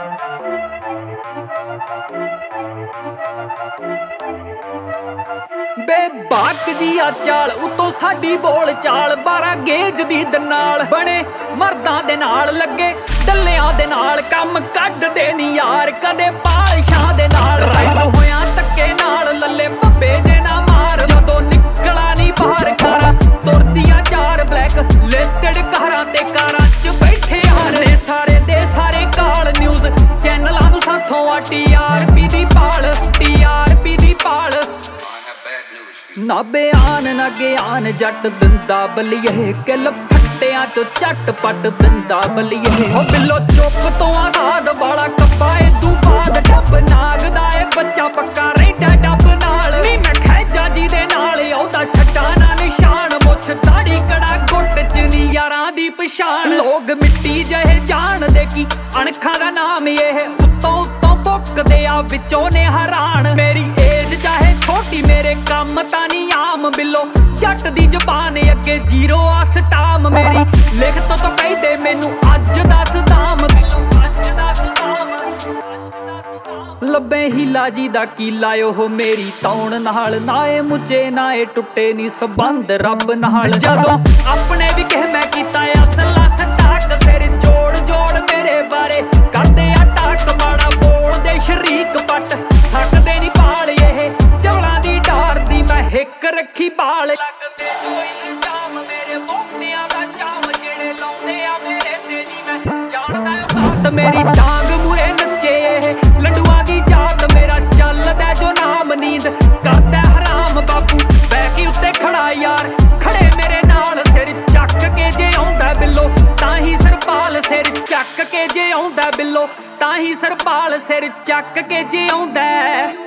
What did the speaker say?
ਬੇਬਾਕ ਜੀ ਆ ਚਾਲ ਉਤੋਂ ਸਾਡੀ ਬੋਲ ਚਾਲ 12 ਗੇਜ ਦੀ ਦੇ ਨਾਲ ਬਣੇ ਮਰਦਾਂ ਦੇ ਨਾਲ ਲੱਗੇ ਡੱਲਿਆਂ ਦੇ ਨਾਲ ਕੰਮ ਕੱਢਦੇ ਨੀ ਯਾਰ ਕਦੇ ਪਾਲਸ਼ਾਂ ਦੇ ਨਾਲ ਰਾਈਜ਼ ਹੋਇਆਂ ਧੱਕੇ ਨਾਲ ਲੱਲੇ ਭੱਬੇ ਜੇ ਨਾ ਮਾਰ ਜਦੋਂ ਨਿਕਲਾ ਨੀ ਬਾਹਰ ਕਾਰਾਂ ਤੁਰਦੀਆਂ ਚਾਰ ਬਲੈਕ ਲਿਸਟਡ ਕਾਰਾਂ ਤੇ ਕਾਰਾਂ ਚ ਬੈਠੇ ਹਾਰੇ ਸਾਰੇ ਦੇ ਸਾਰੇ ਕਾਲ ਨਿਊਜ਼ ਚੈਨਲਾਂ ਨੂੰ ਸਾਥੋਂ ਆ TRP ਦੀ ਭਾਲ TRP ਦੀ ਭਾਲ ਨਾ ਬਿਆਨ ਨਾ ਗਿਆਨ ਜੱਟ ਦਿੰਦਾ ਬਲੀਏ ਕਿਲ ਫੱਟਿਆਂ ਚੋਂ ਝੱਟ ਪੱਟ ਦਿੰਦਾ ਬਲੀਏ ਹੋ ਬਿੱਲੋ ਚੁੱਪ ਤੋਂ ਆਜ਼ਾਦ ਵਾਲਾ ਕੱਪਾ ਤੂੰ ਬਾਦ ਡੱਬ ਨਾਗਦਾ ਏ ਬੱਚਾ ਪੱਕਾ ਰਹਿੰਦਾ ਡੱਬ ਨਾਲ ਨੀ ਮੈਂ ਖੈਜਾ ਜੀ ਦੇ ਨਾਲ ਆਉਂਦਾ ਛੱਡਾ ਨਾ ਨਿਸ਼ਾਨ ਮੁੱਛ ਦਾੜੀ ਕੜਾ ਗੁੱਟ ਚ ਨੀ ਯਾਰਾਂ ਦੀ ਪਛਾਣ ਲੋਕ ਮਿੱਟੀ ਜਿਹੇ ਜਾਣਦੇ ਕੀ ਅਣਖਾਂ ਦਾ ਨਾਮ ਇਹ ਉੱਤੋਂ ਉੱਤੋਂ ਭੁੱਕਦੇ ਆ ਵਿੱਚੋਂ ਨੇ ਹੈਰਾਨ ਮੇਰੀ ਏਜ ਚਾਹੇ ਛੋਟੀ ਮੇਰੇ ਕੰਮ ਤਾਂ ਨੀ ਆਮ ਬਿੱਲੋ ਜੱਟ ਦੀ ਜ਼ਬਾਨ ਅੱਗੇ ਜ਼ੀਰੋ ਆ ਸਟਾਮ ਮੇਰੀ ਲਿਖਤ ਤੋਂ ਕਹਿੰਦੇ ਮੈਨੂੰ ਅੱਜ ਦੱਸ ਦਾਮ ਬਿੱਲੋ ਅੱਜ ਦੱਸ ਦਾਮ ਲੱਭੇ ਹੀਲਾ ਜੀ ਦਾ ਕੀਲਾ ਉਹ ਮੇਰੀ ਤੌਣ ਨਾਲ ਨਾ ਏ ਮੁੱਚੇ ਨਾ ਏ ਟੁੱਟੇ ਨੀ ਸੰਬੰਧ ਰੱਬ ਨਾਲ ਜਦੋਂ ਆਪਣੇ ਵੀ ਕਹਿ ਮੈਂ ਕੀਤਾ ਅਸਲਾ ਸਟਾਕ ਸਿਰ ਜੋੜ ਜੋੜ ਮੇਰੇ ਬਾਰੇ ਕਰਦੇ ਆ ਟਾਕ ਮਾੜਾ ਬੋਲਦੇ ਸ਼ਰੀਕ ਪੱਟ ਸਕਦੇ ਨੀ ਪਾਲ ਇਹ ਚਵਲਾਂ ਦੀ ਢਾਰ ਦੀ ਮੈਂ ਹਿੱਕ ਰੱਖੀ ਬਾਲ ਲੱਗਦੇ ਜੋ ਇਲਜ਼ਾਮ ਮੇਰੇ ਮੋਹਨਿਆਂ ਦਾ ਚਾਮ ਜਿਹੜੇ ਲਾਉਂਦੇ ਆ ਮੇਰੇ ਤੇ ਨੀ ਮੈਂ ਜਾਣਦਾ ਬਾਤ ਮੇਰੀ ਡਾਂਗ ਮੂਰੇ ਨੱਚੇ ਇਹ ਲੰਡੂਆਂ ਦੀ ਜਾਤ ਮੇਰਾ ਚੱਲਦਾ ਜੋ ਨਾਮ ਨੀਂਦ ਕਰਦਾ ਹਰਾਮ ਬਾਪੂ ਬੈਕੀ ਉੱਤੇ ਖੜਾ ਯਾਰ ਖੜੇ ਮੇਰੇ ਨਾਲ ਸਿਰ ਚੱਕ ਕੇ ਜੇ ਆਉਂਦਾ ਬਿੱਲੋ ਤਾਂ ਹੀ ਸਰਪਾਲ ਸਿਰ ਚੱਕ ਕੇ ਜੇ ਆਉਂਦਾ ਬਿੱਲੋ ਤਾਂ ਹੀ ਸਰਪਾਲ ਸਿਰ ਚੱਕ ਕੇ ਜੇ ਆਉਂਦਾ